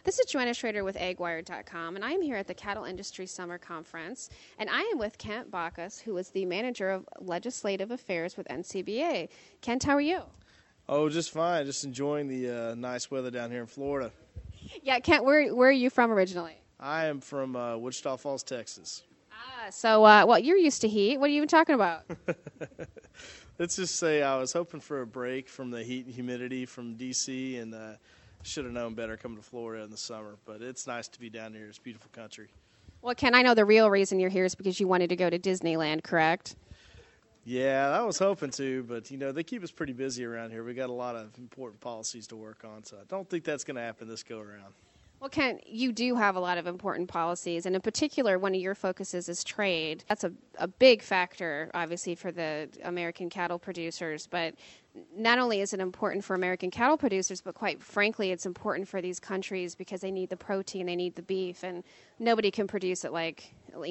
This is Joanna Schrader with AgWire.com, and I am here at the Cattle Industry Summer Conference, and I am with Kent Bacchus, who is the Manager of Legislative Affairs with NCBA. Kent, how are you? Oh, just fine. Just enjoying the nice weather down here in Florida. Yeah, Kent, where are you from originally? I am from Wichita Falls, Texas. So you're used to heat. What are you even talking about? Let's just say I was hoping for a break from the heat and humidity from D.C., and should have known better coming to Florida in the summer. But it's nice to be down here. It's a beautiful country. Well, Kent, I know the real reason you're here is because you wanted to go to Disneyland, correct? Yeah, I was hoping to, but, they keep us pretty busy around here. We got a lot of important policies to work on, so I don't think that's going to happen this go-around. Well, Kent, you do have a lot of important policies, and in particular, one of your focuses is trade. That's a big factor, obviously, for the American cattle producers, but not only is it important for American cattle producers, but quite frankly, it's important for these countries because they need the protein, they need the beef, and nobody can produce it like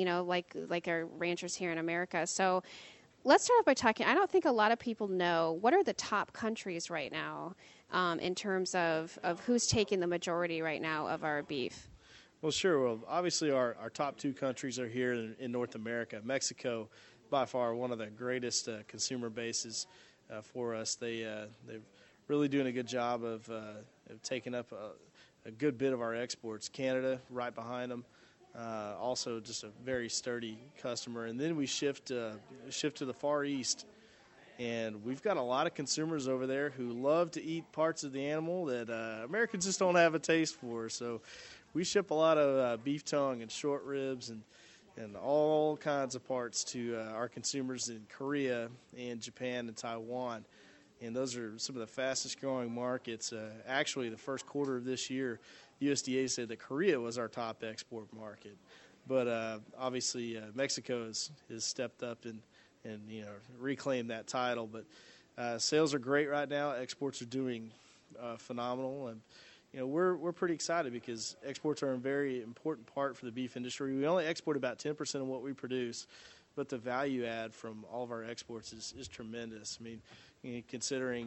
our ranchers here in America. So let's start off by talking. I don't think a lot of people know what are the top countries right now in terms of who's taking the majority right now of our beef. Well, sure. Well, obviously our top two countries are here in North America. Mexico, by far, one of the greatest consumer bases for us. They're really doing a good job of taking up a good bit of our exports. Canada, right behind them. Also just a very sturdy customer. And then we shift to the Far East, and we've got a lot of consumers over there who love to eat parts of the animal that Americans just don't have a taste for. So we ship a lot of beef tongue and short ribs and all kinds of parts to our consumers in Korea and Japan and Taiwan. And those are some of the fastest growing markets. Actually, the first quarter of this year, USDA said that Korea was our top export market. But obviously, Mexico has stepped up and reclaimed that title. But sales are great right now. Exports are doing phenomenal. And we're pretty excited because exports are a very important part for the beef industry. We only export about 10% of what we produce, but the value add from all of our exports is tremendous. I mean, considering,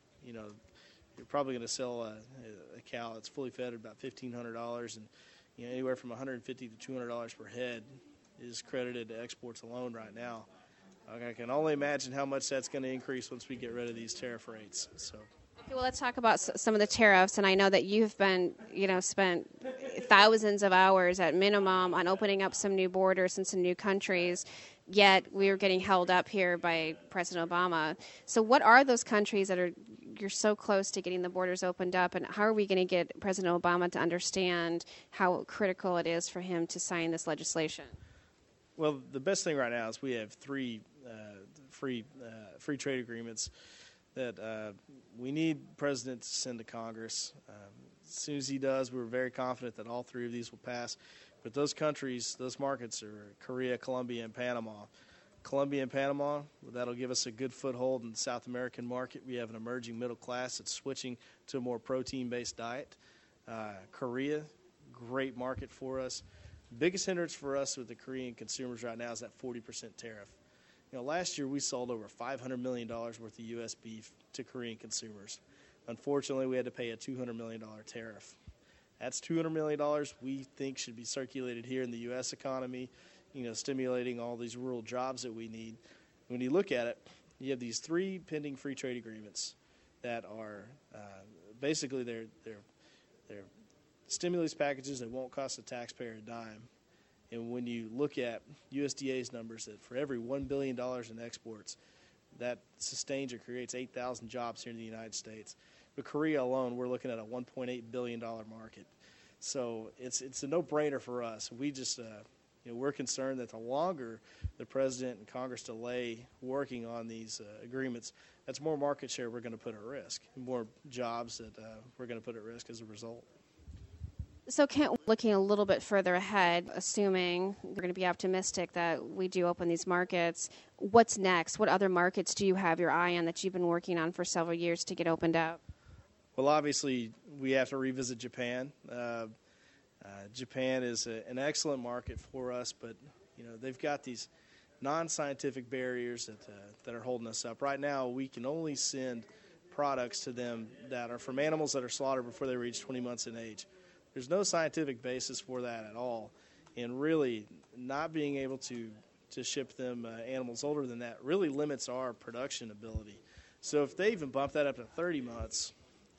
you're probably going to sell a cow that's fully fed at about $1,500, and anywhere from $150 to $200 per head is credited to exports alone right now. I can only imagine how much that's going to increase once we get rid of these tariff rates. So. Okay, well, let's talk about some of the tariffs, and I know that you've been, spent thousands of hours at minimum on opening up some new borders and some new countries, yet we are getting held up here by President Obama. So what are those countries that you're so close to getting the borders opened up, and how are we going to get President Obama to understand how critical it is for him to sign this legislation? Well, the best thing right now is we have three free trade agreements that we need President to send to Congress. As soon as he does, we're very confident that all three of these will pass. But those countries, those markets are Korea, Colombia, and Panama. Colombia and Panama, that'll give us a good foothold in the South American market. We have an emerging middle class that's switching to a more protein-based diet. Korea, great market for us. Biggest hindrance for us with the Korean consumers right now is that 40% tariff. Last year we sold over $500 million worth of U.S. beef to Korean consumers. Unfortunately, we had to pay a $200 million tariff. That's $200 million we think should be circulated here in the U.S. economy, stimulating all these rural jobs that we need. When you look at it, you have these three pending free trade agreements that are basically they're stimulus packages that won't cost the taxpayer a dime. And when you look at USDA's numbers, that for every $1 billion in exports, that sustains or creates 8,000 jobs here in the United States. But Korea alone, we're looking at a $1.8 billion market. So it's a no-brainer for us. We just, we're concerned that the longer the President and Congress delay working on these agreements, that's more market share we're going to put at risk, more jobs that we're going to put at risk as a result. So, Kent, looking a little bit further ahead, assuming we're going to be optimistic that we do open these markets, what's next? What other markets do you have your eye on that you've been working on for several years to get opened up? Well, obviously, we have to revisit Japan. Japan is an excellent market for us, but they've got these non-scientific barriers that are holding us up. Right now, we can only send products to them that are from animals that are slaughtered before they reach 20 months in age. There's no scientific basis for that at all, and really not being able to ship them animals older than that really limits our production ability. So if they even bump that up to 30 months,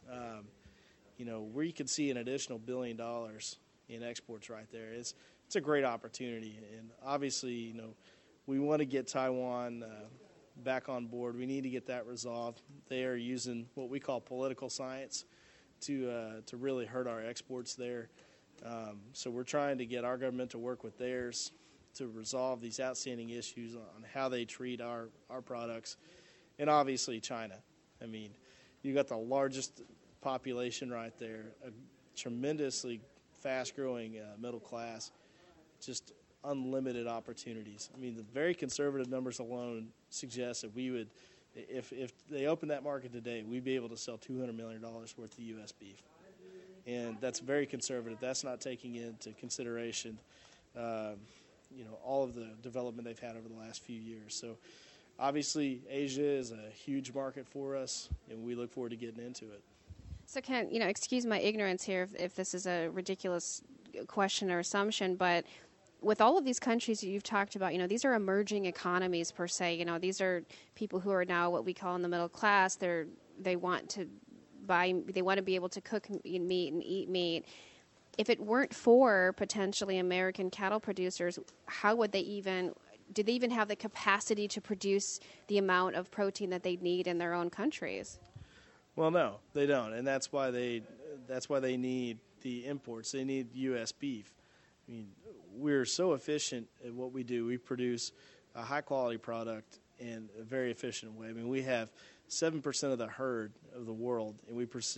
we could see an additional $1 billion in exports right there. It's a great opportunity, and obviously, we want to get Taiwan back on board. We need to get that resolved. They are using what we call political science to really hurt our exports there. So we're trying to get our government to work with theirs to resolve these outstanding issues on how they treat our products. And obviously China. I mean, you got the largest population right there, a tremendously fast-growing middle class, just unlimited opportunities. I mean, the very conservative numbers alone suggest that we would, if they open that market today, we'd be able to sell $200 million worth of U.S. beef. And that's very conservative. That's not taking into consideration, all of the development they've had over the last few years. So obviously Asia is a huge market for us, and we look forward to getting into it. So Kent, excuse my ignorance here if this is a ridiculous question or assumption, but with all of these countries that you've talked about, these are emerging economies per se. These are people who are now what we call in the middle class. They want to be able to cook meat and eat meat. If it weren't for potentially American cattle producers, how would do they even have the capacity to produce the amount of protein that they need in their own countries? Well, no, they don't, and that's why they need the imports. They need U.S. beef. I mean, we're so efficient at what we do. We produce a high-quality product in a very efficient way. I mean, we have 7% of the herd of the world, and we produce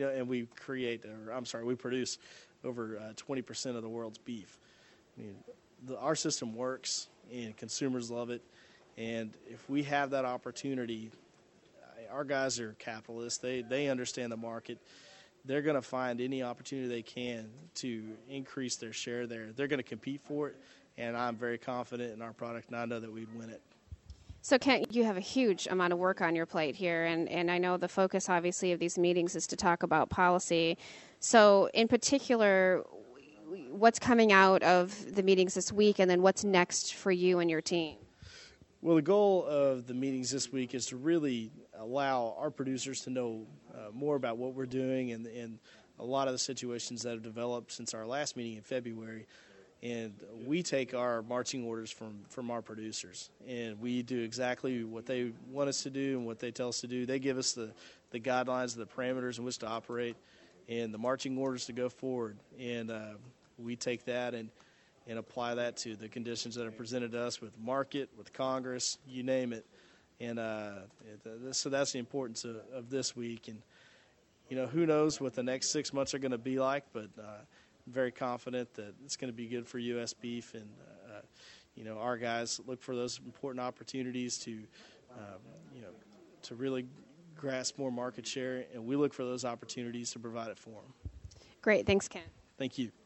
over 20% of the world's beef. I mean, our system works, and consumers love it. And if we have that opportunity, our guys are capitalists. They understand the market. They're going to find any opportunity they can to increase their share there. They're going to compete for it, and I'm very confident in our product, and I know that we'd win it. So, Kent, you have a huge amount of work on your plate here, and I know the focus, obviously, of these meetings is to talk about policy. So, in particular, what's coming out of the meetings this week, and then what's next for you and your team? Well, the goal of the meetings this week is to really allow our producers to know more about what we're doing and a lot of the situations that have developed since our last meeting in February. And we take our marching orders from our producers, and we do exactly what they want us to do and what they tell us to do. They give us the guidelines, the parameters in which to operate, and the marching orders to go forward. And we take that and apply that to the conditions that are presented to us with market, with Congress, you name it. And so that's the importance of this week. And, who knows what the next 6 months are going to be like, but I'm very confident that it's going to be good for U.S. beef. And, our guys look for those important opportunities to really grasp more market share, and we look for those opportunities to provide it for them. Great. Thanks, Ken. Thank you.